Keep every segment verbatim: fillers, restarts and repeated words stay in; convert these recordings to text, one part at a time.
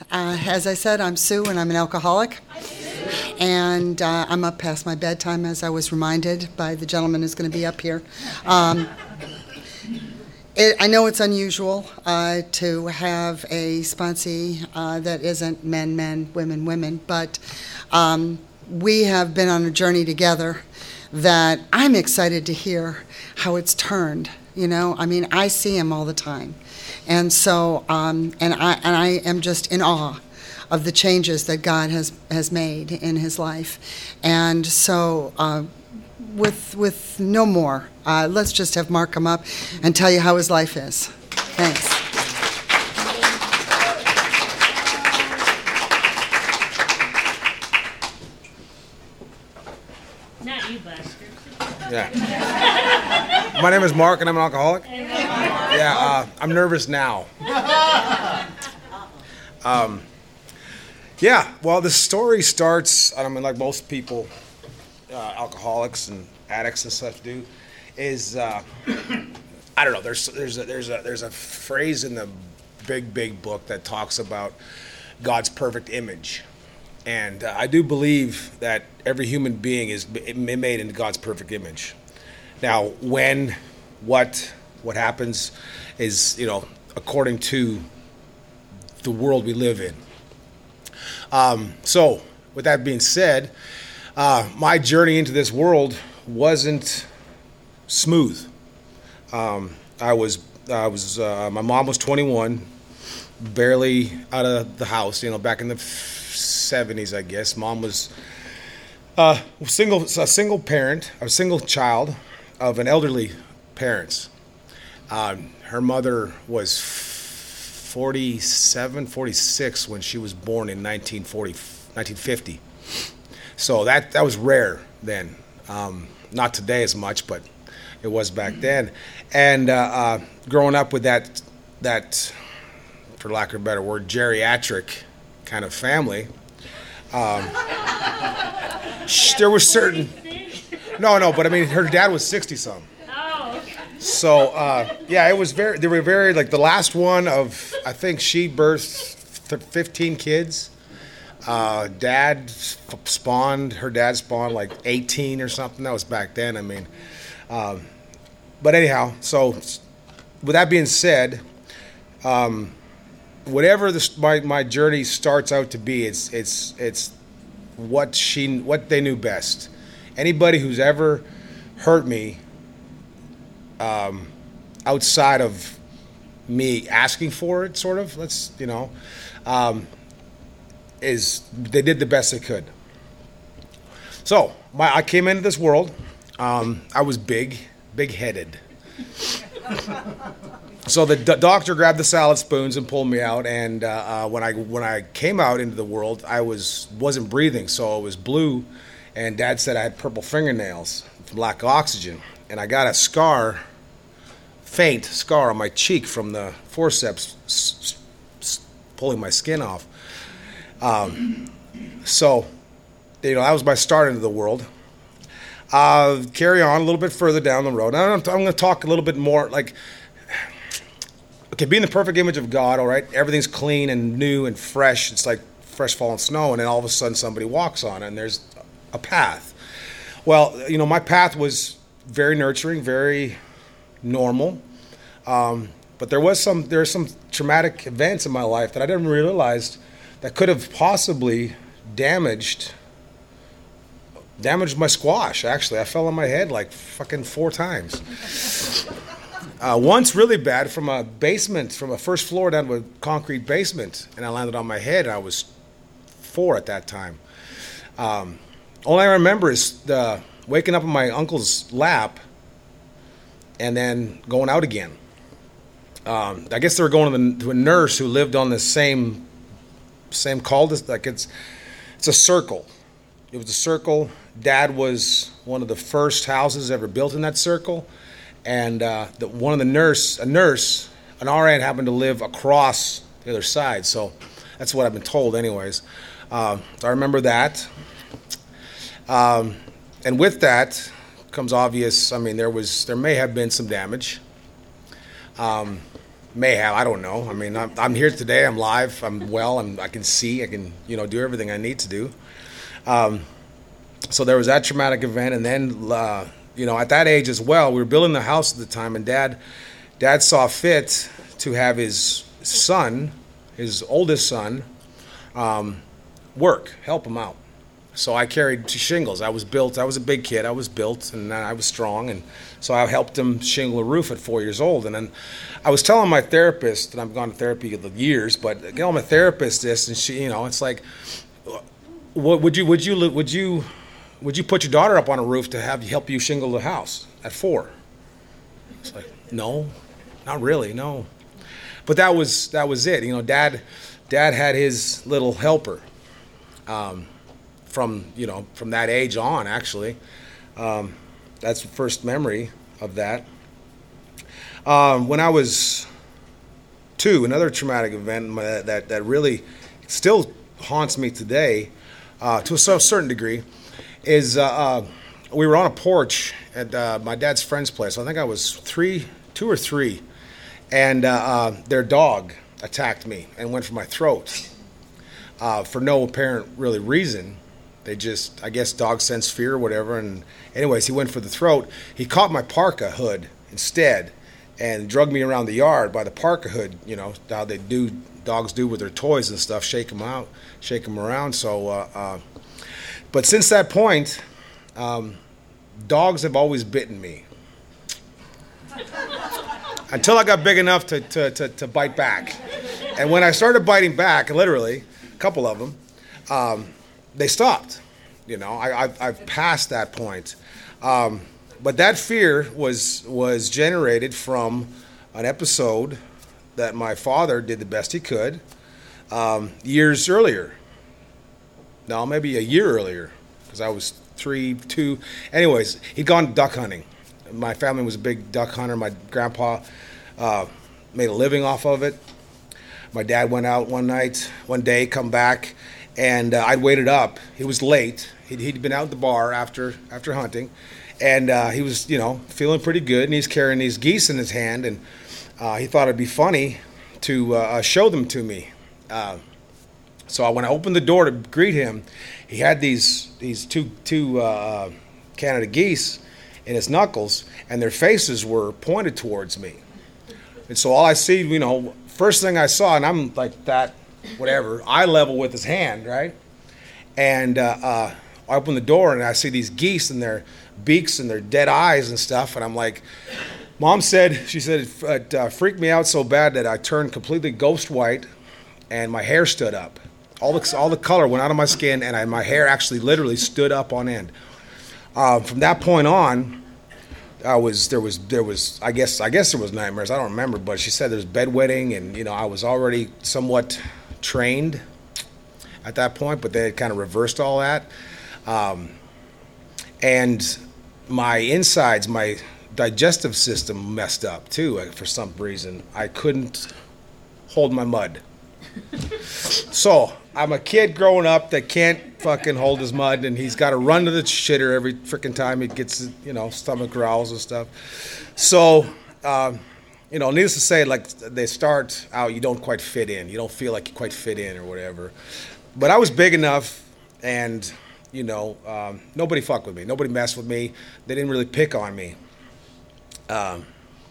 Uh, as I said, I'm Sue, and I'm an alcoholic. And uh, I'm up past my bedtime, as I was reminded by the gentleman who's going to be up here. Um, it, I know it's unusual uh, to have a sponsee uh, that isn't men, men, women, women, but um, we have been on a journey together that I'm excited to hear how it's turned. You know, I mean, I see him all the time. And so, um, and I and I am just in awe of the changes that God has, has made in his life. And so, uh, with with no more, uh, let's just have Mark come up and tell you how his life is. Thanks. Not you, Buster. Yeah. My name is Mark, and I'm an alcoholic. Yeah, uh, I'm nervous now. Um, yeah, well, the story starts, I mean, like most people, uh, alcoholics and addicts and stuff do, is, uh, I don't know, there's there's a, there's a, there's a phrase in the big, big book that talks about God's perfect image. And uh, I do believe that every human being is made in God's perfect image. Now, when, what, what happens is, you know, according to the world we live in. Um, so, with that being said, uh, my journey into this world wasn't smooth. Um, I was, I was, uh, my mom was twenty-one, barely out of the house. You know, back in the seventies, I guess. Mom was uh, single, a single parent, a single child of an elderly parents. Uh, her mother was forty-seven, forty-six when she was born in nineteen forty, nineteen fifty. So that that was rare then. Um, not today as much, but it was back then. And uh, uh, growing up with that, that, for lack of a better word, geriatric kind of family, um, there was certain... No, no, but I mean, her dad was sixty-some. So, uh, yeah, it was very, they were very, like, the last one of, I think she birthed fifteen kids. Uh, dad spawned, her dad spawned like eighteen or something. That was back then, I mean. Um, but anyhow, so with that being said, um, whatever this, my, my journey starts out to be, it's, it's, it's what she, what they knew best. Anybody who's ever hurt me, Um, outside of me asking for it, sort of, let's, you know, um, is they did the best they could. So my, I came into this world. Um, I was big, big-headed. So the d- doctor grabbed the salad spoons and pulled me out. And uh, uh, when I when I came out into the world, I was wasn't breathing, so it was blue. And Dad said I had purple fingernails from lack of oxygen. And I got a scar, faint scar on my cheek from the forceps s- s- pulling my skin off. Um, so, you know, that was my start into the world. Uh, carry on a little bit further down the road. Now, I'm, I'm going to talk a little bit more like, okay, being the perfect image of God, all right, everything's clean and new and fresh. It's like fresh fallen snow, and then all of a sudden somebody walks on it, and there's a path. Well, you know, my path was very nurturing, very normal, um, but there was some there are some traumatic events in my life that I didn't realize that could have possibly damaged damaged my squash. Actually, I fell on my head like fucking four times. Uh, once really bad from a basement, from a first floor down to a concrete basement, and I landed on my head. And I was four at that time. Um, all I remember is the waking up in my uncle's lap and then going out again. Um, I guess they were going to, the, to a nurse who lived on the same same cul-de-sac. Like it's it's a circle. It was a circle. Dad was one of the first houses ever built in that circle, and uh, the, one of the nurse, a nurse, an R N happened to live across the other side. So that's what I've been told, anyways. Uh, so I remember that. Um, and with that comes obvious, I mean, there was, there may have been some damage. Um, May have, I don't know. I mean, I'm, I'm here today. I'm live. I'm well. I'm, I can see. I can, you know, do everything I need to do. Um, so there was that traumatic event, and then, uh, you know, at that age as well, we were building the house at the time, and Dad, Dad saw fit to have his son, his oldest son, um, work, help him out. So I carried shingles. I was built. I was a big kid. I was built, and I was strong, and so I helped him shingle a roof at four years old. And then I was telling my therapist, and I've gone to therapy for years, but I tell my therapist this, and she, you know, it's like, what would you, would you, would you, would you put your daughter up on a roof to have help you shingle the house at four? It's like, no, not really, no. But that was that was it. You know, Dad, Dad had his little helper. Um, from, you know, from that age on, actually. Um, that's the first memory of that. Um, when I was two, another traumatic event that, that, that really still haunts me today, uh, to a certain degree, is uh, uh, we were on a porch at uh, my dad's friend's place. I think I was three, two or three, and uh, uh, their dog attacked me and went for my throat uh, for no apparent really reason. They just, I guess, dogs sense fear or whatever. And anyways, he went for the throat. He caught my parka hood instead and dragged me around the yard by the parka hood, you know, how they do, dogs do with their toys and stuff, shake them out, shake them around. So, uh, uh, but since that point, um, dogs have always bitten me. Until I got big enough to, to, to, to bite back. And when I started biting back, literally, a couple of them, um, they stopped. You know, I, I've, I've passed that point. Um, but that fear was was generated from an episode that my father did the best he could um, years earlier. No, maybe a year earlier, because I was three, two. Anyways, he'd gone duck hunting. My family was a big duck hunter. My grandpa uh, made a living off of it. My dad went out one night, one day, come back, and uh, I'd waited up. He was late. He'd, he'd been out at the bar after after hunting, and uh, he was, you know, feeling pretty good, and he's carrying these geese in his hand, and uh, he thought it'd be funny to uh, show them to me. Uh, so when I opened the door to greet him, he had these these two two uh, Canada geese in his knuckles, and their faces were pointed towards me. And so all I see, you know, first thing I saw, and I'm like that, whatever, eye level with his hand, right? And uh, uh, I open the door, and I see these geese and their beaks and their dead eyes and stuff, and I'm like, Mom said, she said it, it uh, freaked me out so bad that I turned completely ghost white, and my hair stood up. All the all the color went out of my skin, and I, my hair actually literally stood up on end. Uh, from that point on, I was there was there was I guess I guess there was nightmares. I don't remember, but she said there was bedwetting, and you know I was already somewhat trained at that point, but they had kind of reversed all that. Um, and my insides, my digestive system messed up too for some reason. I couldn't hold my mud. So I'm a kid growing up that can't fucking hold his mud, and he's got to run to the shitter every freaking time he gets, you know, stomach growls and stuff. So, um, you know, needless to say, like they start out, you don't quite fit in. You don't feel like you quite fit in or whatever. But I was big enough, and you know, um, nobody fucked with me. Nobody messed with me. They didn't really pick on me. Um,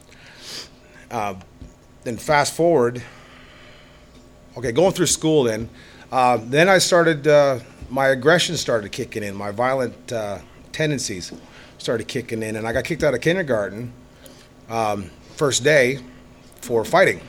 uh, then fast forward. Okay, going through school then. Uh, then I started, uh, my aggression started kicking in. My violent uh, tendencies started kicking in. And I got kicked out of kindergarten um, first day for fighting.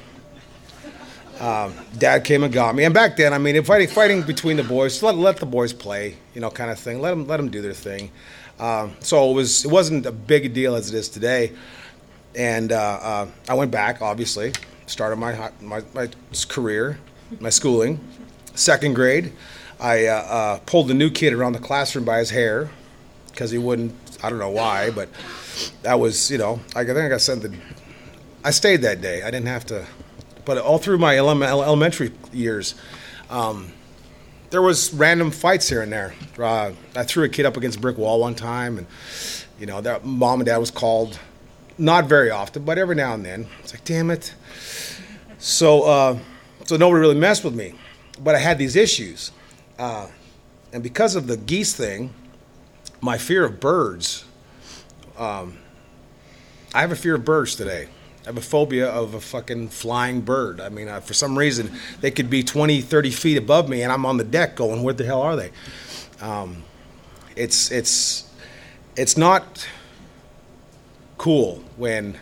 Um, Dad came and got me. And back then, I mean, if fighting, fighting between the boys, let, let the boys play, you know, kind of thing. Let them, let them do their thing. Um, so it, was, it wasn't a big a deal as it is today. And uh, uh, I went back, obviously, started my, my, my career. My schooling, second grade, I uh, uh, pulled the new kid around the classroom by his hair because he wouldn't, I don't know why, but that was, you know, I think I got sent the, I stayed that day. I didn't have to, but all through my ele- elementary years, um, there was random fights here and there. Uh, I threw a kid up against a brick wall one time, and, you know, that mom and dad was called, not very often, but every now and then. It's like, damn it. So, uh, so nobody really messed with me, but I had these issues, uh, and because of the geese thing, my fear of birds. Um, I have a fear of birds today. I have a phobia of a fucking flying bird. I mean, uh, for some reason, they could be twenty, thirty feet above me, and I'm on the deck going, "Where the hell are they?" Um, it's it's it's not cool when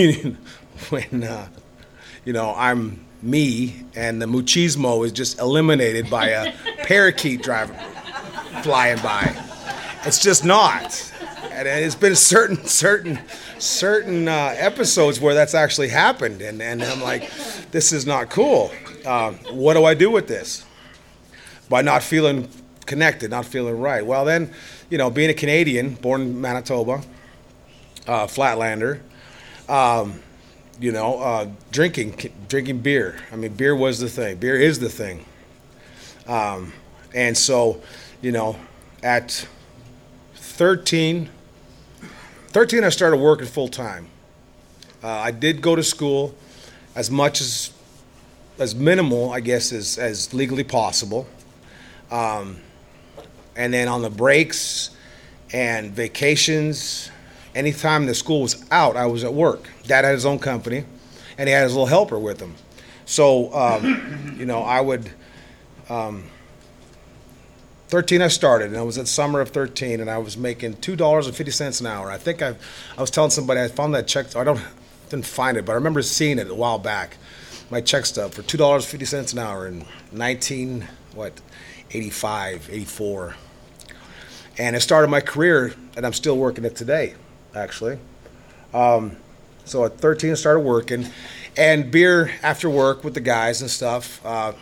when uh, you know I'm me and the machismo is just eliminated by a parakeet driving flying by. It's just not, and it's been certain certain certain uh, episodes where that's actually happened, and and I'm like, this is not cool. Uh, what do I do with this? By not feeling connected, not feeling right. Well, then, you know, being a Canadian, born in Manitoba, uh, Flatlander, um, you know, uh, drinking, drinking beer. I mean, beer was the thing. Beer is the thing. Um, and so, you know, at thirteen, thirteen, I started working full time. Uh, I did go to school as much as, as minimal, I guess, as, as legally possible. Um, and then on the breaks and vacations, anytime the school was out, I was at work. Dad had his own company, and he had his little helper with him. So, um, you know, I would, um, thirteen I started, and I was at summer of thirteen, and I was making two dollars and fifty cents an hour. I think I I was telling somebody I found that check, I don't, didn't find it, but I remember seeing it a while back. My check stub for two dollars and fifty cents an hour in nineteen, what, eighty-five, eighty-four. And it started my career, and I'm still working it today, actually. Um, so at thirteen, I started working, and beer after work with the guys and stuff. Uh,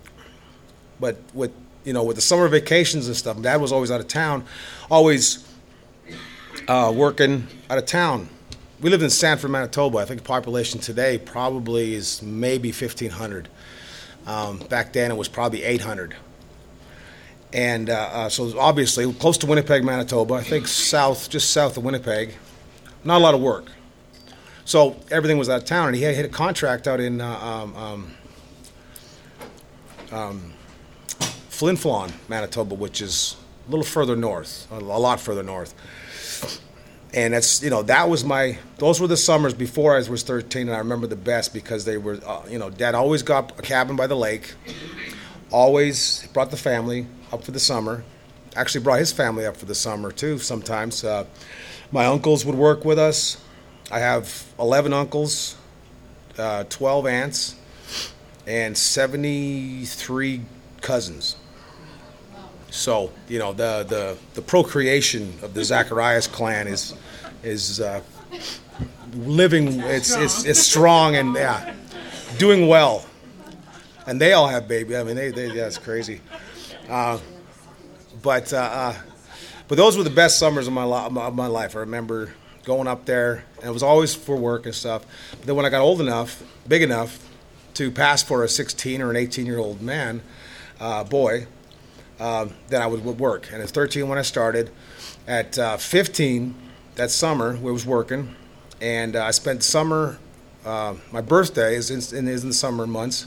but with, you know, with the summer vacations and stuff, Dad was always out of town, always uh, working out of town. We lived in Sanford, Manitoba. I think the population today probably is maybe fifteen hundred. Um, back then, it was probably eight hundred. And uh, uh, so obviously close to Winnipeg, Manitoba, I think south, just south of Winnipeg, not a lot of work. So everything was out of town, and he had hit a contract out in uh, um, um, um, Flin Flon, Manitoba, which is a little further north, a lot further north. And that's, you know, that was my, those were the summers before I was thirteen, and I remember the best because they were, uh, you know, Dad always got a cabin by the lake, always brought the family up for the summer. Actually brought his family up for the summer too sometimes. Uh, my uncles would work with us. I have eleven uncles, uh, twelve aunts, and seventy-three cousins. So, you know, the the, the procreation of the Zacharias clan is is uh, living, it's, it's it's strong and yeah, doing well. And they all have babies. I mean, they, they that's crazy. Uh, but uh, uh, but those were the best summers of my, li- of my life. I remember going up there, and it was always for work and stuff. But then when I got old enough, big enough, to pass for a sixteen or an eighteen-year-old man, uh, boy, uh, then I would, would work. And at thirteen when I started, at uh, fifteen, that summer, we was working, and uh, I spent summer, uh, my birthday is in, is in the summer months,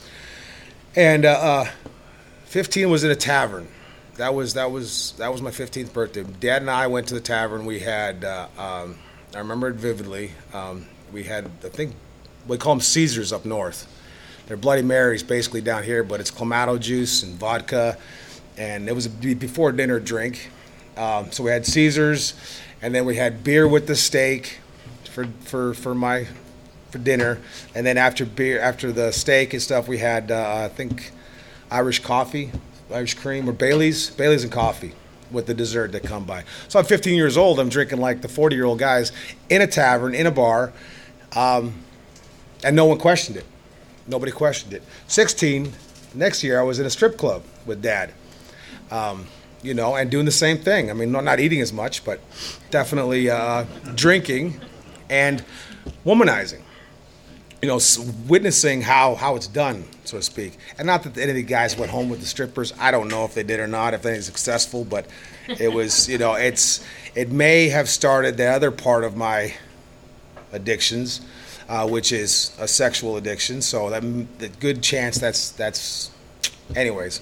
and uh, uh, fifteen was in a tavern. That was that was that was my fifteenth birthday. Dad and I went to the tavern. We had uh, um, I remember it vividly. Um, we had, I think we call them Caesars up north. They're Bloody Marys basically down here, but it's Clamato juice and vodka, and it was a before dinner drink. Um, so we had Caesars, and then we had beer with the steak for for for my for dinner, and then after beer after the steak and stuff, we had uh, I think Irish coffee. Irish cream or Bailey's, Bailey's and coffee with the dessert that come by. So I'm fifteen years old. I'm drinking like the forty-year-old guys in a tavern, in a bar, um, and no one questioned it. Nobody questioned it. sixteen, next year I was in a strip club with Dad, um, you know, and doing the same thing. I mean, not, not eating as much, but definitely uh, drinking and womanizing. You know, witnessing how, how it's done, so to speak. And not that any of the guys went home with the strippers. I don't know if they did or not, if they're successful, but it was, you know, it's it may have started the other part of my addictions. uh, which is a sexual addiction. So that the good chance that's that's, anyways.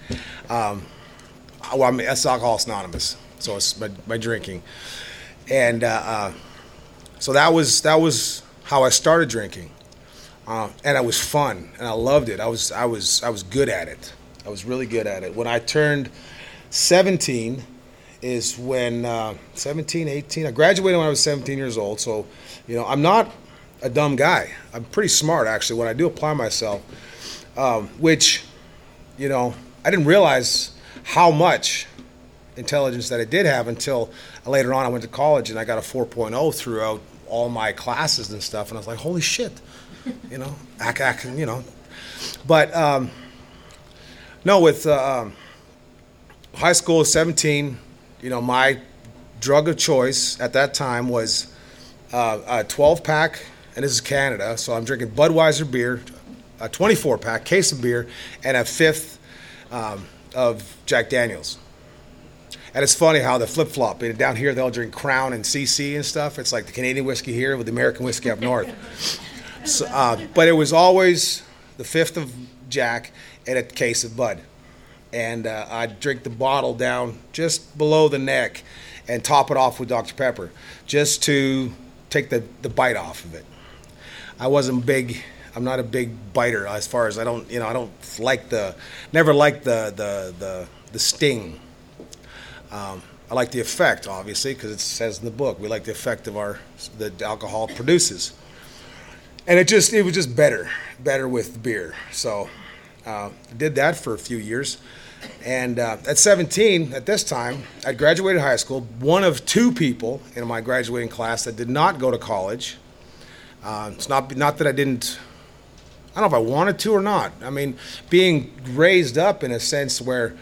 Um, well, I mean, that's Alcoholics Anonymous. So it's my, my drinking, and uh, uh, so that was that was how I started drinking, uh, and it was fun, and I loved it. I was I was I was good at it. I was really good at it. When I turned seventeen, is when uh, seventeen, eighteen. I graduated when I was seventeen years old. So, you know, I'm not a dumb guy. I'm pretty smart actually when I do apply myself, um, which, you know, I didn't realize how much intelligence that I did have until later on. I went to college and I got a four point oh throughout all my classes and stuff, and I was like, holy shit, you know, I, I can, you know, but um, no, with uh, um, high school, seventeen, you know, my drug of choice at that time was uh, a twelve pack, and this is Canada, so I'm drinking Budweiser beer, a twenty-four pack case of beer, and a fifth um, of Jack Daniels. And it's funny how the flip-flop, down here they'll drink Crown and C C and stuff. It's like the Canadian whiskey here with the American whiskey up north. So, uh, but it was always the fifth of Jack and a case of Bud. And uh, I'd drink the bottle down just below the neck and top it off with Doctor Pepper just to take the, the bite off of it. I wasn't big, I'm not a big biter as far as I don't, you know, I don't like the, never liked the, the, the, the sting. Um, I like the effect, obviously, because it says in the book, we like the effect of our, the alcohol produces. And it just, it was just better, better with beer. So uh, I did that for a few years. And uh, at seventeen, at this time, I graduated high school, one of two people in my graduating class that did not go to college. Uh, it's not, not that I didn't, I don't know if I wanted to or not. I mean, being raised up in a sense where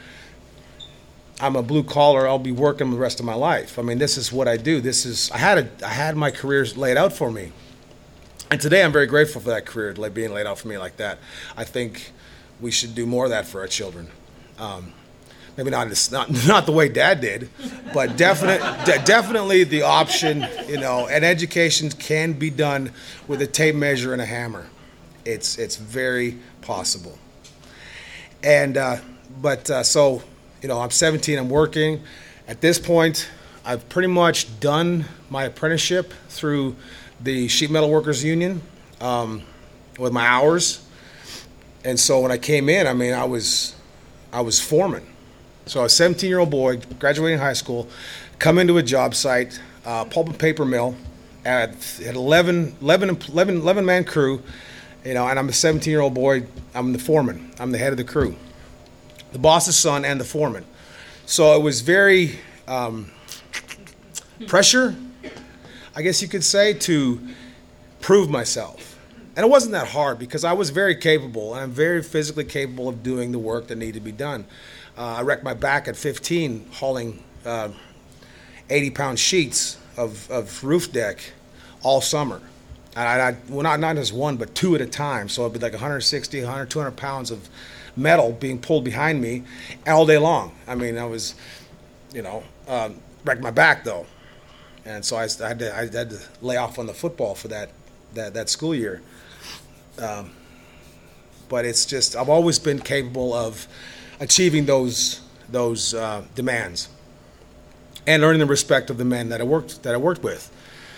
I'm a blue collar, I'll be working the rest of my life. I mean, this is what I do. This is, I had a, I had my career laid out for me. And today I'm very grateful for that career like being laid out for me like that. I think we should do more of that for our children. Um, maybe not, not not the way Dad did, but definite, de- definitely the option, you know, and education can be done with a tape measure and a hammer. It's it's very possible. And, uh, but uh, so, you know, I'm seventeen, I'm working. At this point, I've pretty much done my apprenticeship through the Sheet Metal Workers Union um, with my hours. And so when I came in, I mean, I was I was foreman. So I was a seventeen-year-old boy, graduating high school, come into a job site, uh, pulp and paper mill, at, at eleven, eleven, eleven, eleven-man crew, you know, and I'm a seventeen-year-old boy. I'm the foreman. I'm the head of the crew, the boss's son and the foreman. So it was very um, pressure, I guess you could say, to prove myself. And it wasn't that hard because I was very capable, and I'm very physically capable of doing the work that needed to be done. Uh, I wrecked my back at fifteen hauling uh, eighty-pound sheets of, of roof deck all summer. And I, I well, not, not just one, but two at a time. So it'd be like one hundred sixty, one hundred, two hundred pounds of metal being pulled behind me all day long. I mean, I was, you know, um, wrecked my back though. And so I, I, had to, I had to lay off on the football for that, that, that school year. Um, but it's just, I've always been capable of achieving those those uh, demands and earning the respect of the men that I worked that I worked with.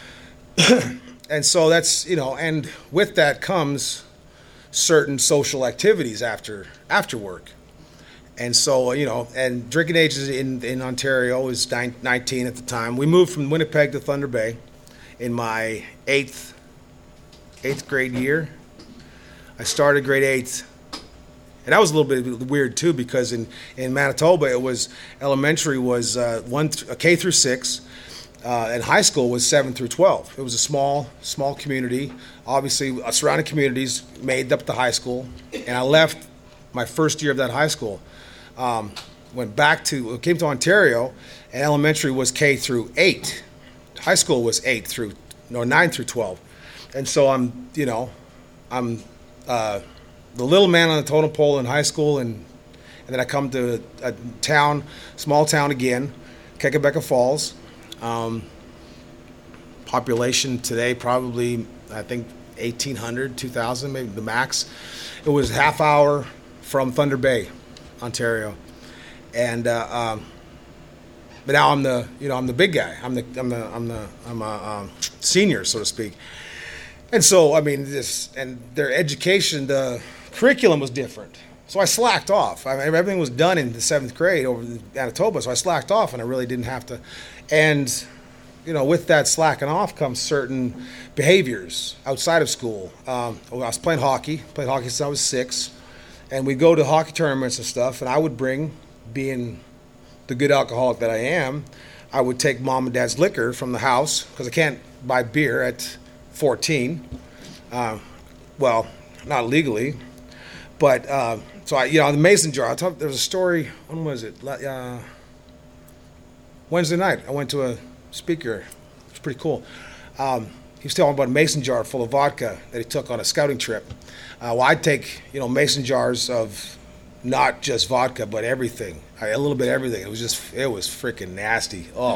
And so that's, you know, and with that comes certain social activities after after work. And so, you know, and drinking age in, in Ontario was nineteen at the time. We moved from Winnipeg to Thunder Bay in my eighth eighth grade year. I started grade eight, and that was a little bit weird too because in, in Manitoba it was elementary was uh, one th- K through six, uh, and high school was seven through twelve. It was a small small community. Obviously, uh, surrounding communities made up the high school, and I left my first year of that high school. Um, went back to came to Ontario, and elementary was K through eight. High school was eight through no nine through twelve, and so I'm you know I'm. Uh, the little man on the totem pole in high school, and and then I come to a town, small town again, Kekabeka Falls. Um, population today probably, I think, eighteen hundred, two thousand, maybe the max. It was a half hour from Thunder Bay, Ontario, and uh, um, but now I'm the you know I'm the big guy. I'm the I'm the I'm the I'm a um, senior, so to speak. And so I mean this and their education, the curriculum was different. So I slacked off. I mean, everything was done in the seventh grade over in Manitoba, so I slacked off, and I really didn't have to. And you know, with that slacking off comes certain behaviors outside of school. Um, I was playing hockey, played hockey since I was six, and we'd go to hockey tournaments and stuff, and I would bring, being the good alcoholic that I am, I would take mom and dad's liquor from the house, because I can't buy beer at fourteen. Uh, well, not legally, but... Uh, So, I, you know, the mason jar, I thought there was a story, when was it? Uh, Wednesday night, I went to a speaker. It was pretty cool. Um, he was telling about a mason jar full of vodka that he took on a scouting trip. Uh, well, I'd take, you know, mason jars of not just vodka, but everything. I, a little bit of everything. It was just, it was freaking nasty. Oh.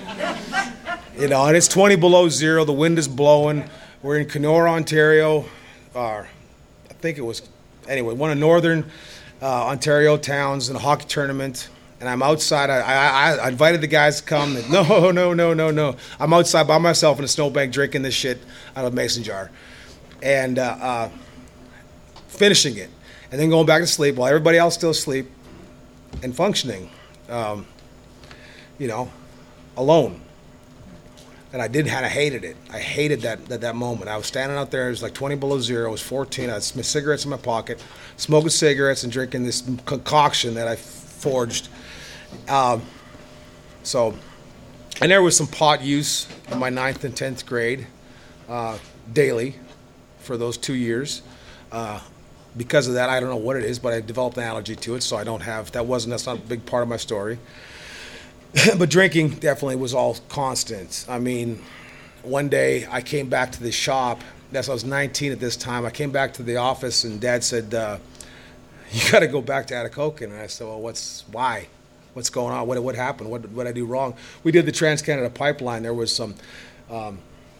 You know, and it's twenty below zero. The wind is blowing. We're in Kenora, Ontario. Uh, I think it was... Anyway, one of northern uh, Ontario towns in a hockey tournament, and I'm outside. I, I, I invited the guys to come. And, no, no, no, no, no. I'm outside by myself in a snowbank drinking this shit out of a mason jar, and uh, uh, finishing it, and then going back to sleep while everybody else still asleep and functioning, um, you know, alone. And I did, and I hated it. I hated that, that that moment. I was standing out there. It was like twenty below zero. I was fourteen. I had some cigarettes in my pocket, smoking cigarettes and drinking this concoction that I forged. Um, so, and there was some pot use in my ninth and tenth grade, uh, daily, for those two years. Uh, because of that, I don't know what it is, but I developed an allergy to it, so I don't have. That wasn't. That's not a big part of my story. But drinking definitely was all constant. I mean, one day I came back to the shop. That's I was nineteen at this time. I came back to the office, and Dad said, uh, "You got to go back to Atikokan." And I said, "Well, what's why? What's going on? What what happened? What what did I do wrong?" We did the Trans-Canada Pipeline. There was some um,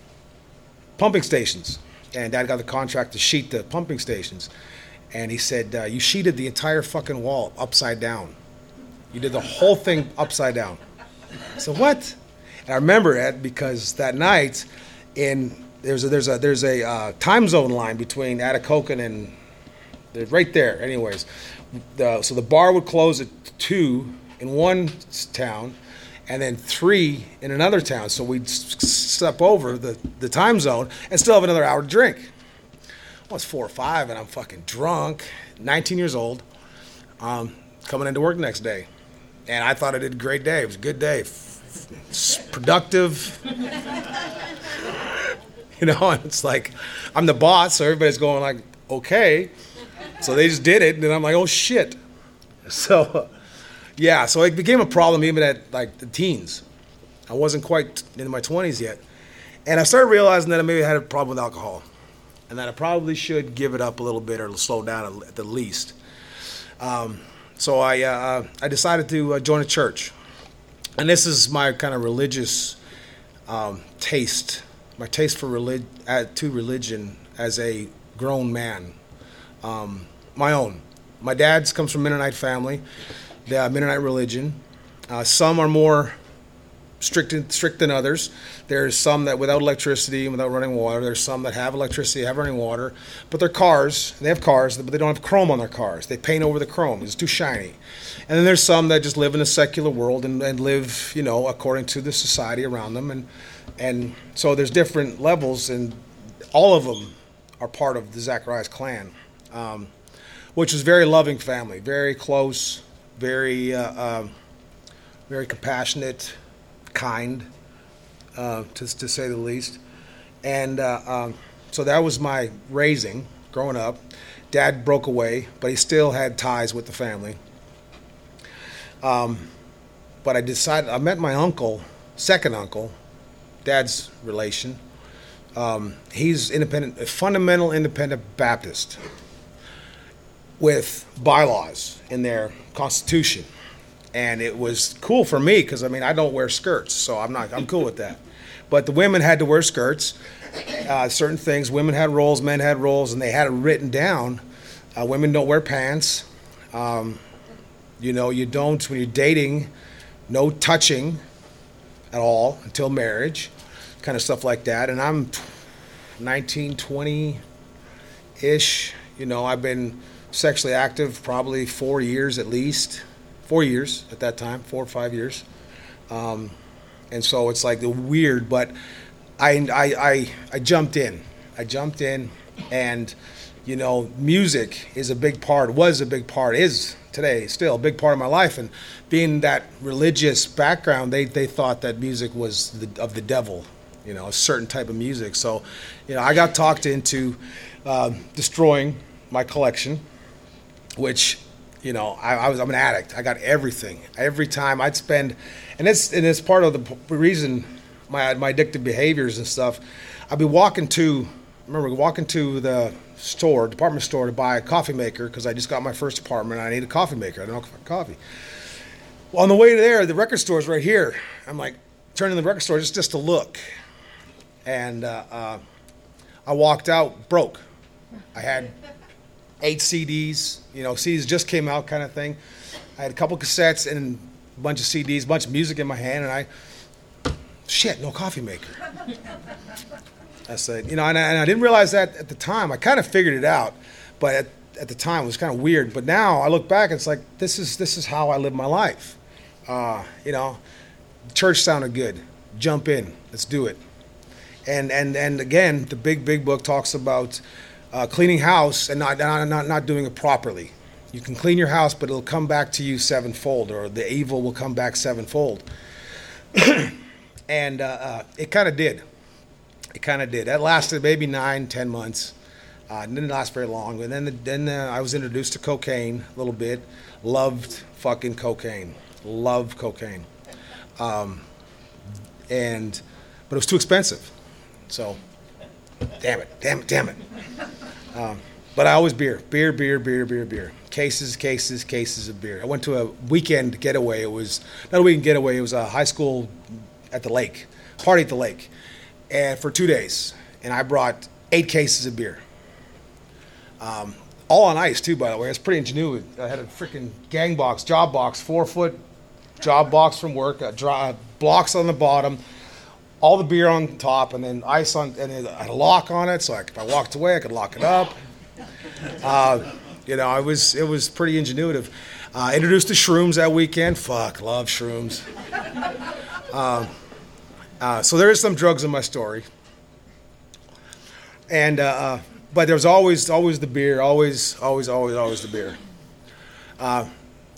pumping stations, and Dad got the contract to sheet the pumping stations. And he said, uh, "You sheeted the entire fucking wall upside down. You did the whole thing upside down." So what? And I remember that because that night, in there's a there's a there's a uh, time zone line between Atikokan and they're right there. Anyways, the, so the bar would close at two in one town, and then three in another town. So we'd step over the the time zone and still have another hour to drink. Well, it's four or five, and I'm fucking drunk, nineteen years old, um, coming into work the next day. And I thought I did a great day. It was a good day. F- f- productive. You know, and it's like, I'm the boss, so everybody's going like, okay. So they just did it, and I'm like, oh, shit. So, yeah, so it became a problem even at, like, the teens. I wasn't quite in my twenties yet. And I started realizing that I maybe had a problem with alcohol, and that I probably should give it up a little bit or slow down at the least. Um... So I uh, I decided to uh, join a church, and this is my kind of religious um, taste, my taste for relig- uh, to religion as a grown man, um, my own. My dad's comes from Mennonite family, the Mennonite religion. Uh, some are more strict strict than others. There's some that without electricity and without running water. There's some that have electricity, have running water, but their cars, they have cars, but they don't have chrome on their cars. They paint over the chrome. It's too shiny. And then there's some that just live in a secular world and, and live, you know, according to the society around them. And and so there's different levels, and all of them are part of the Zacharias clan, um, which is very loving family, very close, very uh, uh, very compassionate, kind, uh, to, to say the least. And uh, um, so that was my raising, growing up. Dad broke away, but he still had ties with the family. Um, but I decided, I met my uncle, second uncle, Dad's relation. Um, he's independent, a fundamental independent Baptist with bylaws in their constitution. And it was cool for me because, I mean, I don't wear skirts, so I'm not, I'm cool with that. but the women had to wear skirts. Uh, certain things, women had roles, men had roles, and they had it written down. Uh, women don't wear pants. Um, you know, you don't, when you're dating, no touching at all until marriage, kind of stuff like that. And I'm nineteen, twenty-ish. You know, I've been sexually active probably four years at least. Four years at that time, four or five years. Um, and so it's like the weird, but I, I, I, I jumped in. I jumped in, and, you know, music is a big part, was a big part, is today still a big part of my life. And being that religious background, they, they thought that music was the, of the devil, you know, a certain type of music. So, you know, I got talked into uh, destroying my collection, which, you know, I, I was, I'm an addict. I got everything. Every time I'd spend, and it's, and it's part of the p- reason my my addictive behaviors and stuff. I'd be walking to, I remember walking to the store, department store, to buy a coffee maker because I just got my first apartment and I need a coffee maker. I don't know coffee. Well, on the way there, the record store's right here. I'm like turning to the record store just, just to look. And uh, uh, I walked out broke. I had eight C Ds, you know, C Ds just came out kind of thing. I had a couple cassettes and a bunch of C Ds, a bunch of music in my hand, and I, shit, no coffee maker. I said, you know, and I, and I didn't realize that at the time. I kind of figured it out, but at, at the time it was kind of weird. But now I look back and it's like, this is this is how I live my life. Uh, you know, church sounded good. Jump in, let's do it. And and and again, the big big book talks about uh, cleaning house and not, not not not doing it properly. You can clean your house, but it'll come back to you sevenfold, or the evil will come back sevenfold. And uh, uh, it kind of did. It kind of did. That lasted maybe nine, ten months. Uh, it didn't last very long. And then the, then uh, I was introduced to cocaine a little bit. Loved fucking cocaine. Loved cocaine. Um, and but it was too expensive. So, damn it, damn it, damn it. Um, but I always beer, beer, beer, beer, beer, beer. Cases, cases, cases of beer. I went to a weekend getaway. It was not a weekend getaway. It was a high school at the lake, party at the lake, and for two days. And I brought eight cases of beer. Um, all on ice, too, by the way. It's pretty ingenuity. I had a freaking gang box, job box, four-foot job box from work, a dry, blocks on the bottom, all the beer on top, and then ice on, and then I had a lock on it, so I, if I walked away, I could lock it up. Uh, you know, it was it was pretty ingenuitive. Uh, introduced to shrooms that weekend. Fuck, love shrooms. Um, uh, so there is some drugs in my story, and uh, uh, but there was always always the beer, always always always always the beer. Uh,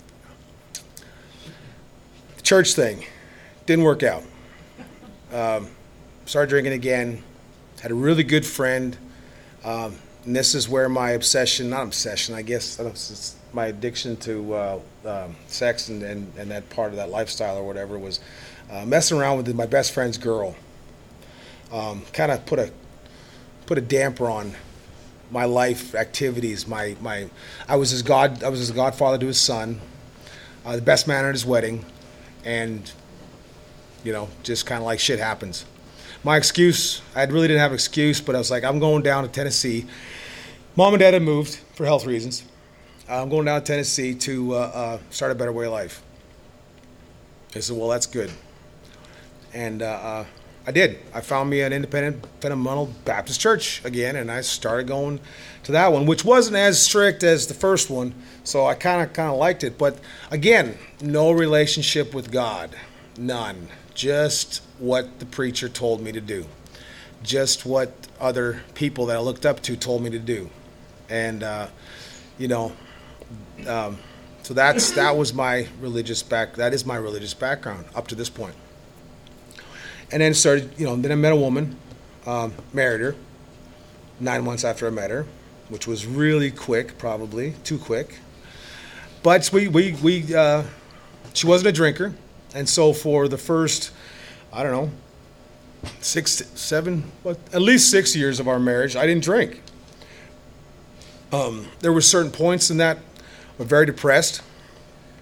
the church thing didn't work out. Um, started drinking again. Had a really good friend, um, and this is where my obsession, not obsession, I guess, I don't, it's my addiction to uh, um, sex and, and, and that part of that lifestyle or whatever was uh, messing around with my best friend's girl. Um, kind of put a put a damper on my life activities. My my I was his god I was his godfather to his son, uh, the best man at his wedding, and you know, just kind of like shit happens. My excuse, I really didn't have an excuse, but I was like, I'm going down to Tennessee. Mom and Dad had moved for health reasons. Uh, I'm going down to Tennessee to uh, uh, start a better way of life. I said, well, that's good. And uh, uh, I did. I found me an independent fundamental Baptist church again, and I started going to that one, which wasn't as strict as the first one, so I kind of kind of liked it. But again, no relationship with God. None. Just what the preacher told me to do. Just what other people that I looked up to told me to do. And, uh, you know, um, so that's that was my religious back. That is my religious background up to this point. And then started, you know, then I met a woman, um, married her, nine months after I met her, which was really quick, probably too quick. But we we we uh, she wasn't a drinker. And so for the first, I don't know, six, seven, what, at least six years of our marriage, I didn't drink. Um, there were certain points in that I was very depressed.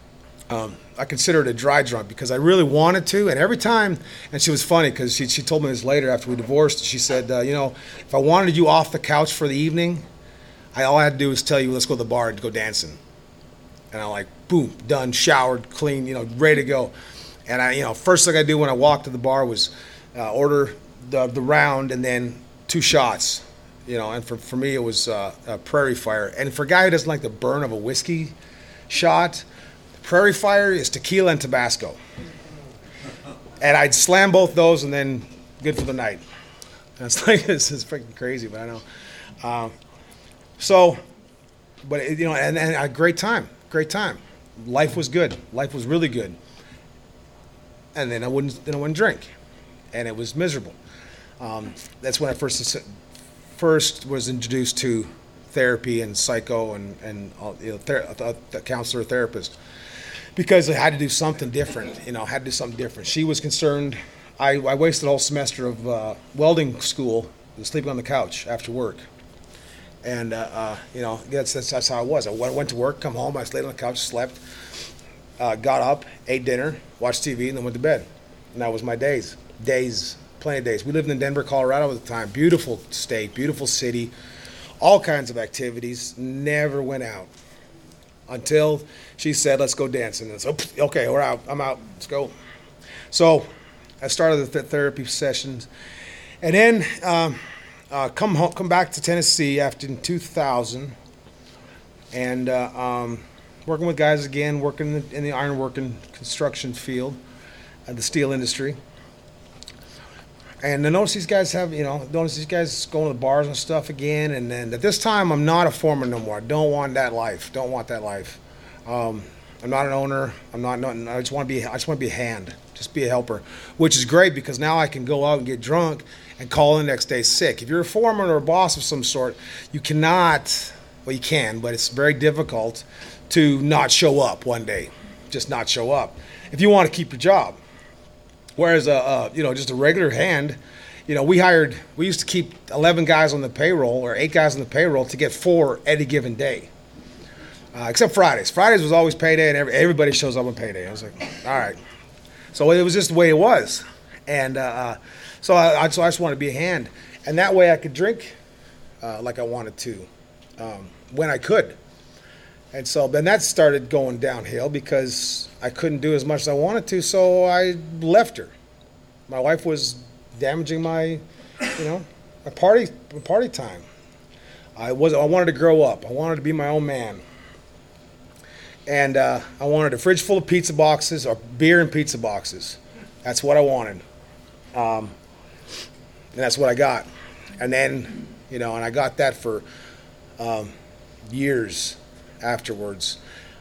Um, I consider it a dry drunk because I really wanted to, and every time, and she was funny because she, she told me this later after we divorced. She said, uh, you know, if I wanted you off the couch for the evening, I, all I had to do was tell you, let's go to the bar and go dancing. And I'm like, boom, done, showered, clean, you know, ready to go. And I, you know, first thing I do when I walked to the bar was uh, order the the round and then two shots, you know. And for, for me, it was uh, a Prairie Fire. And for a guy who doesn't like the burn of a whiskey shot, Prairie Fire is tequila and Tabasco. And I'd slam both those and then good for the night. And it's like, this is freaking crazy, but I know. Um, so, but, it, you know, and, and a great time, great time. Life was good. Life was really good. And then I wouldn't, then I wouldn't drink. And it was miserable. Um, that's when I first first was introduced to therapy and psycho and, and you know, ther- a counselor, therapist. Because I had to do something different, you know, I had to do something different. She was concerned. I, I wasted a whole semester of uh, welding school, sleeping on the couch after work. And, uh, uh, you know, that's, that's that's how I was. I went, went to work, come home, I laid on the couch, slept, uh, got up, ate dinner, watched T V, and then went to bed. And that was my days. Days, plenty of days. We lived in Denver, Colorado at the time. Beautiful state, beautiful city, all kinds of activities. Never went out. Until she said, let's go dancing. And so, okay, we're out. I'm out. Let's go. So I started the th- therapy sessions. And then um, uh, come home, come back to Tennessee after in two thousand. And uh, um, working with guys again, working in the, in the ironworking construction field, uh, the steel industry. And I notice these guys have, you know, notice these guys going to the bars and stuff again. And then at this time, I'm not a foreman no more. I don't want that life. Don't want that life. Um, I'm not an owner. I'm not nothing. I just want to be. I just want to be a hand. Just be a helper, which is great because now I can go out and get drunk and call in the next day sick. If you're a foreman or a boss of some sort, you cannot. Well, you can, but it's very difficult to not show up one day. Just not show up if you want to keep your job. Whereas, a, uh, you know, just a regular hand, you know, we hired, we used to keep eleven guys on the payroll or eight guys on the payroll to get four any given day. Uh, except Fridays. Fridays was always payday and every, everybody shows up on payday. I was like, all right. So it was just the way it was. And uh, so, I, I, so I just wanted to be a hand. And that way I could drink uh, like I wanted to um, when I could. And so then that started going downhill because I couldn't do as much as I wanted to, so I left her. My wife was damaging my, you know, my party my party time. I was I wanted to grow up. I wanted to be my own man. And uh, I wanted a fridge full of pizza boxes or beer and pizza boxes. That's what I wanted. Um, and that's what I got. And then, you know, and I got that for um, years afterwards.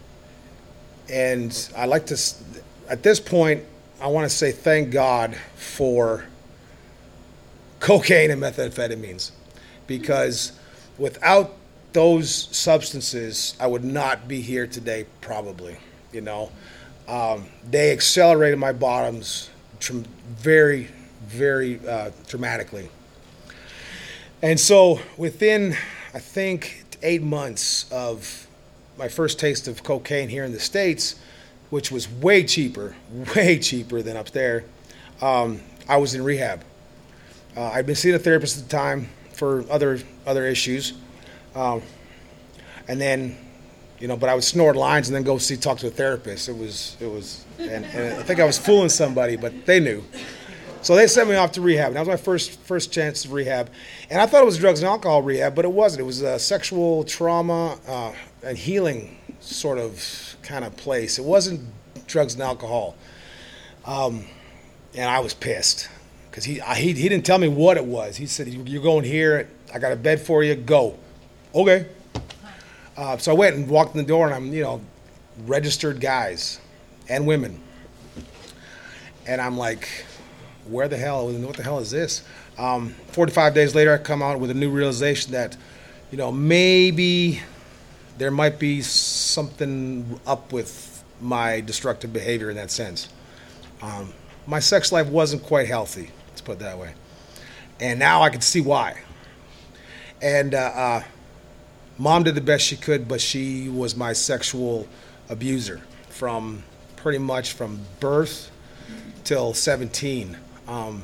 And I like to, at this point, I want to say thank God for cocaine and methamphetamines, because without those substances, I would not be here today, probably. You know, um, they accelerated my bottoms tr- very, very uh, dramatically. And so within, I think, eight months of my first taste of cocaine here in the States, which was way cheaper, way cheaper than up there, um, I was in rehab. Uh, I'd been seeing a therapist at the time for other other issues. Um, and then, you know, but I would snort lines and then go see, talk to a therapist. It was, it was, and, and I think I was fooling somebody, but they knew. So they sent me off to rehab. And that was my first first chance of rehab. And I thought it was drugs and alcohol rehab, but it wasn't. It was a sexual trauma uh, and healing sort of kind of place. It wasn't drugs and alcohol. Um, and I was pissed because he, I, he he didn't tell me what it was. He said, you're going here. I got a bed for you. Go. Okay. Uh, so I went and walked in the door, and I'm, you know, registered guys and women. And I'm like, where the hell, what the hell is this? Um, forty-five days later, I come out with a new realization that, you know, maybe there might be something up with my destructive behavior in that sense. Um, my sex life wasn't quite healthy, let's put it that way. And now I can see why. And uh, uh, Mom did the best she could, but she was my sexual abuser from pretty much from birth till seventeen. Um,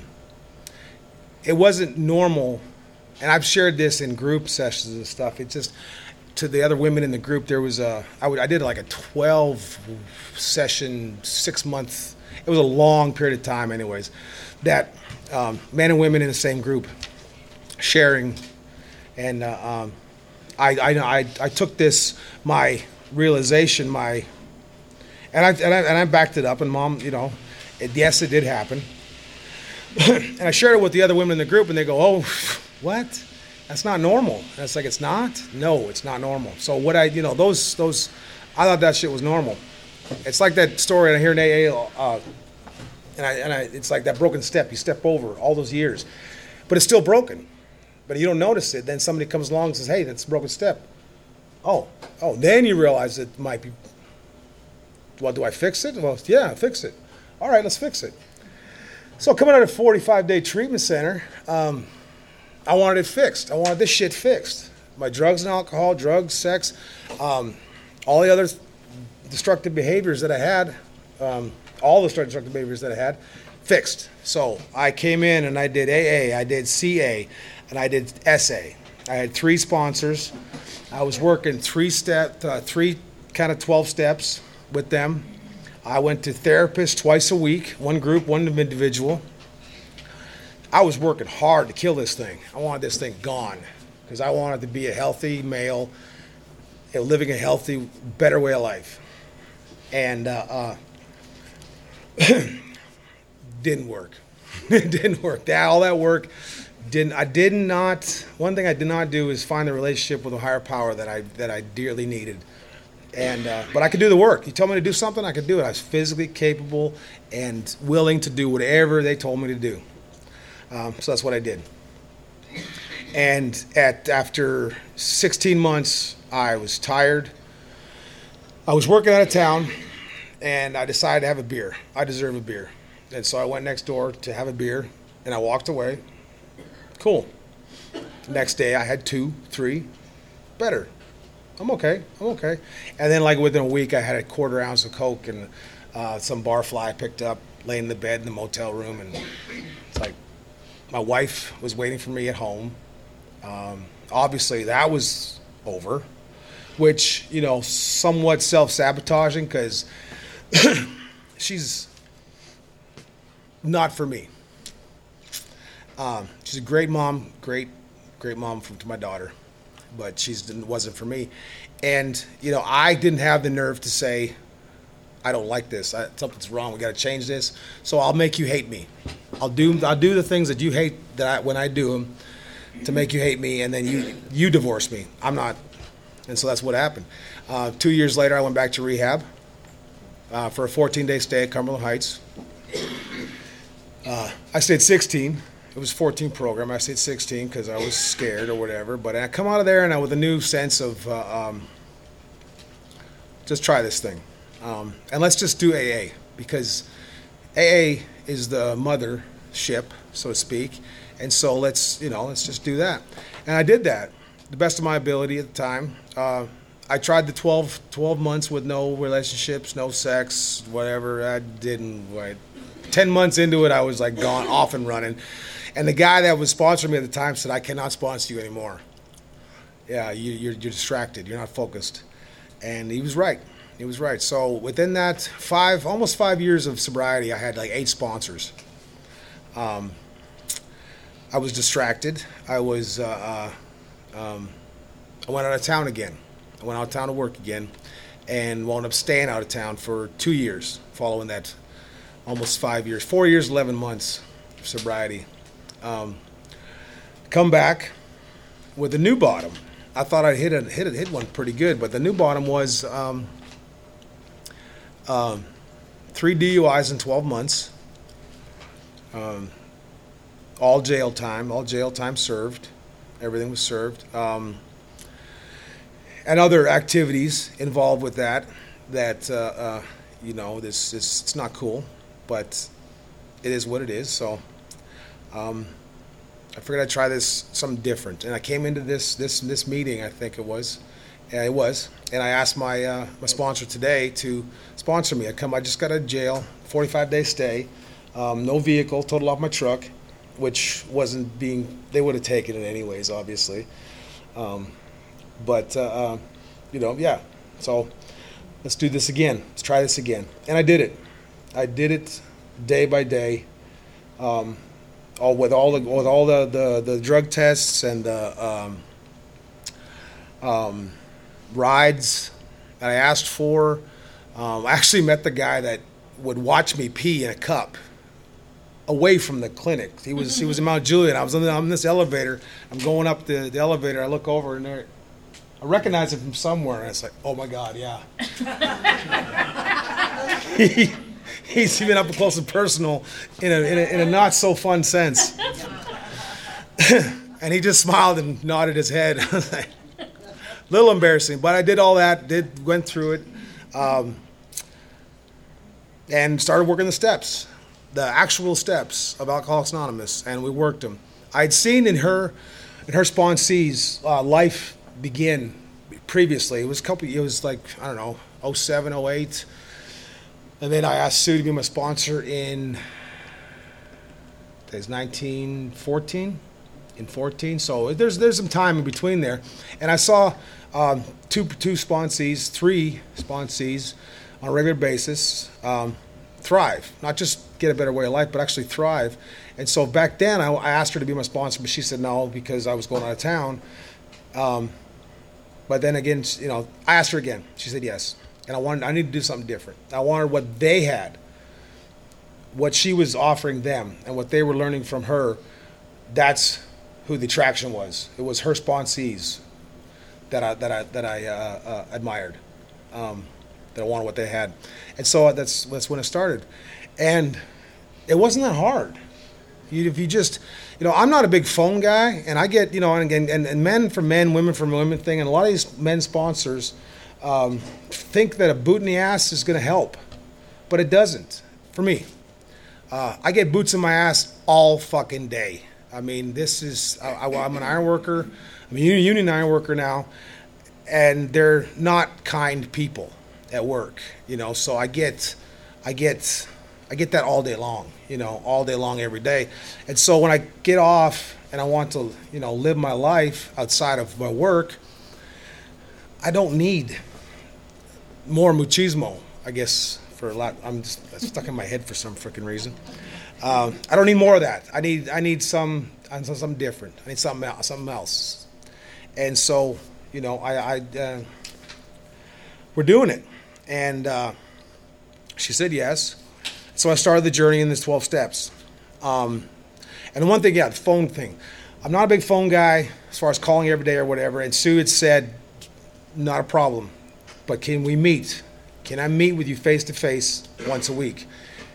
it wasn't normal, and I've shared this in group sessions and stuff. It just, to the other women in the group, there was a, I, would, I did like a twelve session, six month, it was a long period of time anyways, that um, men and women in the same group sharing, and uh, um, I, I, I, I took this, my realization, my, and I, and I, and I backed it up, and Mom, you know, it, yes, it did happen. And I shared it with the other women in the group, and they go, oh, what? That's not normal. And it's like, it's not? No, it's not normal. So what I, you know, those, those, I thought that shit was normal. It's like that story I hear in A A, uh, and I, and I, it's like that broken step. You step over all those years, but it's still broken. But you don't notice it. Then somebody comes along and says, hey, that's a broken step. Oh, oh, then you realize it might be, well, do I fix it? Well, yeah, fix it. All right, let's fix it. So coming out of a forty-five day treatment center, um, I wanted it fixed. I wanted this shit fixed. My drugs and alcohol, drugs, sex, um, all the other destructive behaviors that I had, um, all the destructive behaviors that I had, fixed. So I came in and I did A A, I did C A, and I did S A. I had three sponsors. I was working three step, uh, three kind of twelve steps with them. I went to therapists twice a week, one group, one individual. I was working hard to kill this thing. I wanted this thing gone because I wanted to be a healthy male, you know, living a healthy, better way of life. And uh, uh, didn't work. It didn't work. That, all that work didn't. I did not. One thing I did not do is find the relationship with a higher power that I that I dearly needed. And uh, but I could do the work. You told me to do something, I could do it. I was physically capable and willing to do whatever they told me to do. Um, so that's what I did. And at after sixteen months, I was tired. I was working out of town, and I decided to have a beer. I deserve a beer. And so I went next door to have a beer, and I walked away. Cool. Next day, I had two, three, better. I'm okay. I'm okay. And then, like, within a week, I had a quarter ounce of Coke and uh, some barfly I picked up, laying in the bed in the motel room. And it's like my wife was waiting for me at home. Um, obviously, that was over, which, you know, somewhat self-sabotaging because she's not for me. Um, she's a great mom, great, great mom from, to my daughter. But she wasn't for me. And, you know, I didn't have the nerve to say, I don't like this. I, something's wrong. We got to change this. So I'll make you hate me. I'll do I'll do the things that you hate that I, when I do them to make you hate me, and then you, you divorce me. I'm not. And so that's what happened. Uh, two years later, I went back to rehab uh, for a fourteen day stay at Cumberland Heights. Uh, I stayed sixteen. It was a fourteen program. I stayed sixteen because I was scared or whatever. But I come out of there and I with a new sense of uh, um, just try this thing. Um, and let's just do A A because A A is the mothership, so to speak. And so let's, you know, let's just do that. And I did that, the best of my ability at the time. Uh, I tried the twelve, twelve months with no relationships, no sex, whatever. I didn't. Right. ten months into it, I was like gone, off and running. And the guy that was sponsoring me at the time said, I cannot sponsor you anymore. Yeah, you, you're, you're distracted. You're not focused. And he was right. He was right. So within that five, almost five years of sobriety, I had like eight sponsors. Um, I was distracted. I was, uh, uh, um, I went out of town again. I went out of town to work again and wound up staying out of town for two years following that almost five years, four years, eleven months of sobriety. Um, come back with a new bottom. I thought I'd hit a, hit a, hit one pretty good, but the new bottom was um, um, three D U Is in twelve months, um, all jail time, all jail time served. Everything was served, um, and other activities involved with that. That uh, uh, you know, this is it's not cool, but it is what it is. So. Um, I figured I'd try this something different, and I came into this this this meeting, I think it was, Yeah, it was. And I asked my uh, my sponsor today to sponsor me. I come. I just got out of jail, forty-five day stay, um, no vehicle, totaled off my truck, which wasn't being. They would have taken it anyways, obviously. Um, but uh, uh, you know, yeah. So let's do this again. Let's try this again. And I did it. I did it day by day. Um, all with all the with all the, the, the drug tests and the um, um, rides that I asked for. Um, I actually met the guy that would watch me pee in a cup away from the clinic. He was he was in Mount Juliet. I was in, the, I'm in this elevator. I'm going up the, the elevator. I look over and there, I recognize him from somewhere. And it's like, oh my God, yeah. he, he's even up close and personal in a in a, in a not so fun sense. And he just smiled and nodded his head. I was like, a little embarrassing, but I did all that. Did went through it, um, and started working the steps. The actual steps of Alcoholics Anonymous, and we worked them. I'd seen in her, in her sponsee's uh, life begin previously. It was a couple. It was like I don't know, oh seven, oh eight, and then I asked Sue to be my sponsor in. It was nineteen fourteen, in fourteen. So there's there's some time in between there, and I saw um, two two sponsees, three sponsees, on a regular basis. Um, thrive, not just get a better way of life, but actually thrive. And so back then I, I asked her to be my sponsor, but she said no because I was going out of town. Um, but then again, you know, I asked her again. She said yes. And I wanted, I needed to do something different. I wanted what they had, what she was offering them, and what they were learning from her. That's who the attraction was. It was her sponsees that I that I that I uh, uh, admired. Um, that I wanted what they had. And so that's that's when it started. And it wasn't that hard. You, if you just, you know, I'm not a big phone guy, and I get, you know, and, and, and men for men, women for women thing, and a lot of these men sponsors um, think that a boot in the ass is going to help. But it doesn't, for me. Uh, I get boots in my ass all fucking day. I mean, this is, I, I, I'm an iron worker. I'm a union iron worker now, and they're not kind people at work, you know, so I get, I get, I get that all day long, you know, all day long, every day. And so when I get off and I want to, you know, live my life outside of my work, I don't need more machismo, I guess, for a lot. I'm just that's stuck in my head for some freaking reason. Um, I don't need more of that. I need, I need some, something different. I need something else, something else. And so, you know, I, I uh, we're doing it. And uh, she said yes. So I started the journey in these twelve steps. Um, and the one thing, yeah, the phone thing. I'm not a big phone guy as far as calling every day or whatever. And Sue had said, not a problem. But can we meet? Can I meet with you face to face once a week?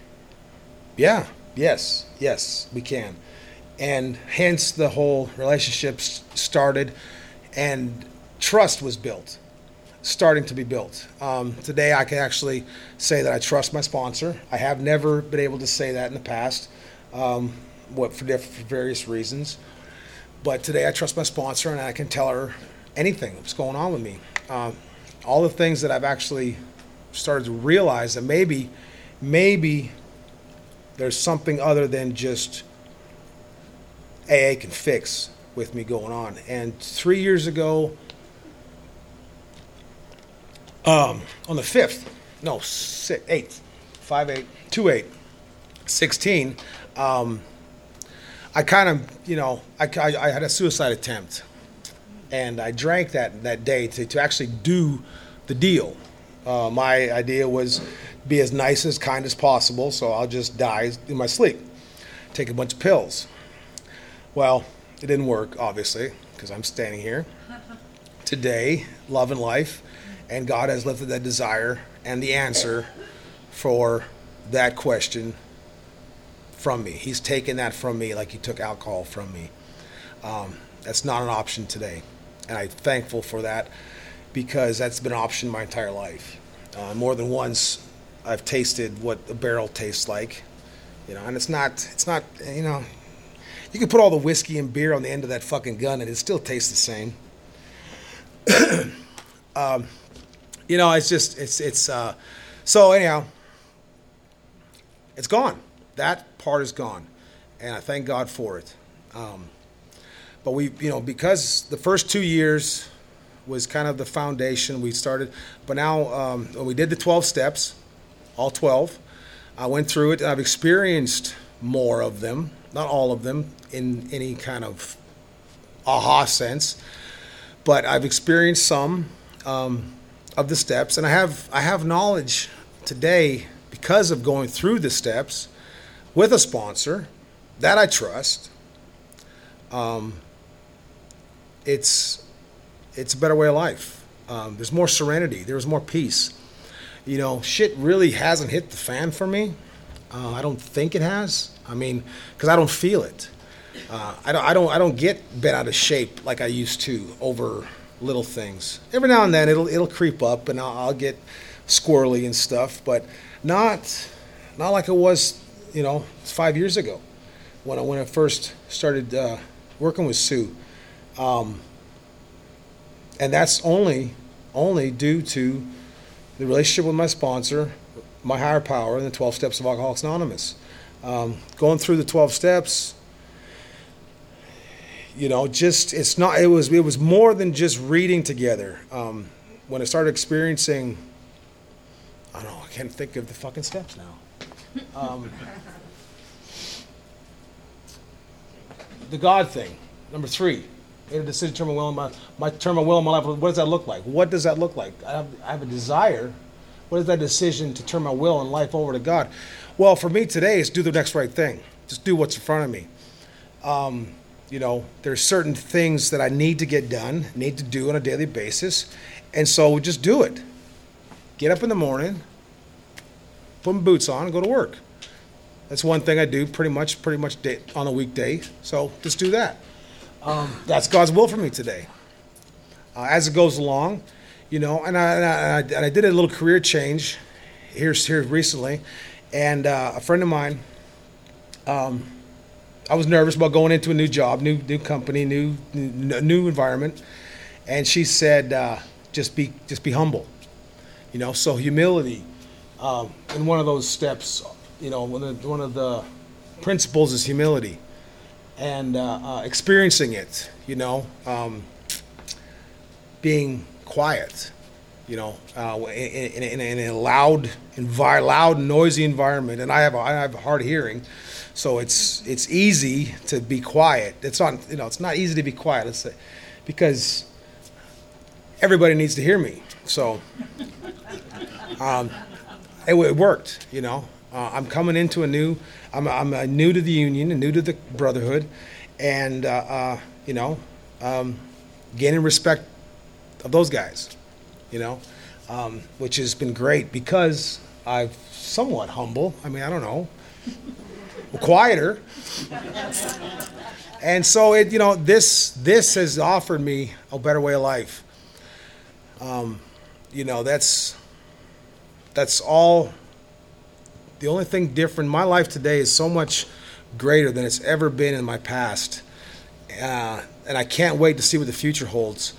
Yeah, yes, yes, we can. And hence the whole relationship started and trust was built. Starting to be built. Um, today I can actually say that I trust my sponsor. I have never been able to say that in the past, um, what for, diff- for various reasons. But today I trust my sponsor and I can tell her anything that's going on with me. Um, all the things that I've actually started to realize that maybe, maybe there's something other than just A A can fix with me going on. And three years ago, Um, on the fifth, no, six, eighth, five, eight, two, eight, sixteen, um, I kind of, you know, I, I, I had a suicide attempt, and I drank that that day to, to actually do the deal. Uh, my idea was be as nice, as kind as possible, so I'll just die in my sleep, take a bunch of pills. Well, it didn't work, obviously, because I'm standing here today, loving life. And God has lifted that desire and the answer for that question from me. He's taken that from me like he took alcohol from me. Um, that's not an option today. And I'm thankful for that because that's been an option my entire life. Uh, more than once, I've tasted what a barrel tastes like. You know, and it's not, it's not, you know, you can put all the whiskey and beer on the end of that fucking gun and it still tastes the same. um, you know, it's just it's it's. Uh, so anyhow, it's gone. That part is gone, and I thank God for it. Um, but we, you know, because the first two years was kind of the foundation we started. But now, um, when we did the twelve steps, all twelve, I went through it, and I've experienced more of them, not all of them, in any kind of aha sense, but I've experienced some um, of the steps, and I have I have knowledge today because of going through the steps with a sponsor that I trust. Um, it's it's a better way of life. Um, there's more serenity. There's more peace. You know, shit really hasn't hit the fan for me. Uh, I don't think it has. I mean, because I don't feel it. Uh, I don't. I don't. I don't get bent out of shape like I used to over little things. Every now and then it'll it'll creep up, and I'll, I'll get squirrely and stuff, but not not like it was, you know, five years ago when I when I first started uh, working with Sue. Um, and that's only only due to the relationship with my sponsor, my higher power, and the twelve steps of Alcoholics Anonymous. Um, going through the twelve steps, you know, just it's not. It was it was more than just reading together. Um, when I started experiencing, I don't know. I can't think of the fucking steps now. Um, the God thing, number three. Made a decision to turn my will in my my turn my will in my life. What does that look like? What does that look like? I have, I have a desire. What is that decision to turn my will and life over to God? Well, for me today, is do the next right thing. Just do what's in front of me. Um, you know, there's certain things that I need to get done, need to do on a daily basis, and so just do it. Get up in the morning, put my boots on, and go to work. That's one thing I do pretty much, pretty much day, on a weekday. So just do that. Um, that's God's will for me today. Uh, as it goes along, you know, and I, and I, and I did a little career change here, here recently, and uh, a friend of mine, um, I was nervous about going into a new job, new new company, new new, new environment, and she said, uh, just be just be humble, you know. So humility, um, in one of those steps, you know, one of the, one of the principles is humility. And uh, uh, experiencing it, you know, um, being quiet, you know, uh, in, in, in a loud, envi- loud, noisy environment. And I have a, I have hard hearing, so it's it's easy to be quiet. It's not, you know, it's not easy to be quiet. Let's say, because everybody needs to hear me. So um, it, it worked, you know. Uh, I'm coming into a new. I'm I'm uh, new to the union and new to the brotherhood, and uh, uh, you know, um, gaining respect of those guys, you know, um, which has been great because I'm somewhat humble. I mean, I don't know, quieter, and so it, you know, this this has offered me a better way of life. Um, you know, that's that's all. The only thing different in my life today is so much greater than it's ever been in my past. Uh, and I can't wait to see what the future holds.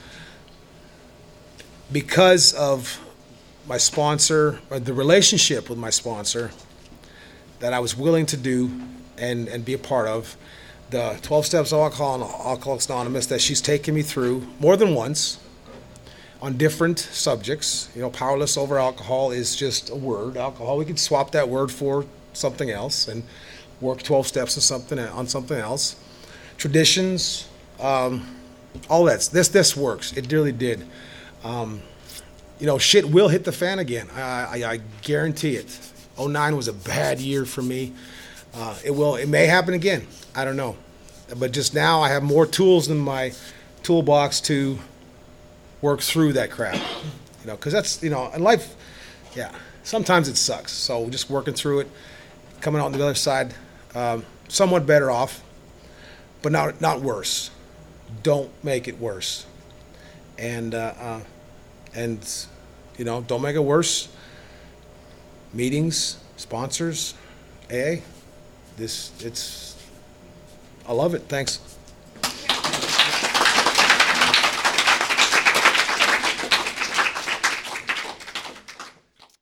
Because of my sponsor, or the relationship with my sponsor that I was willing to do and, and be a part of, the twelve Steps of Alcohol, Alcoholics Anonymous that she's taken me through more than once, on different subjects. You know, powerless over alcohol is just a word. Alcohol, we could swap that word for something else and work twelve steps on something on something else. Traditions, um, all that. This this works. It really did. Um, you know, shit will hit the fan again. I, I, I guarantee it. oh nine was a bad year for me. Uh, it will. It may happen again. I don't know. But just now, I have more tools in my toolbox to work through that crap, you know, because that's, you know, in life, yeah, sometimes it sucks. So just working through it, coming out on the other side, um, somewhat better off, but not not worse. Don't make it worse, and uh, uh, and you know, don't make it worse. Meetings, sponsors, A A, this it's, I love it. Thanks.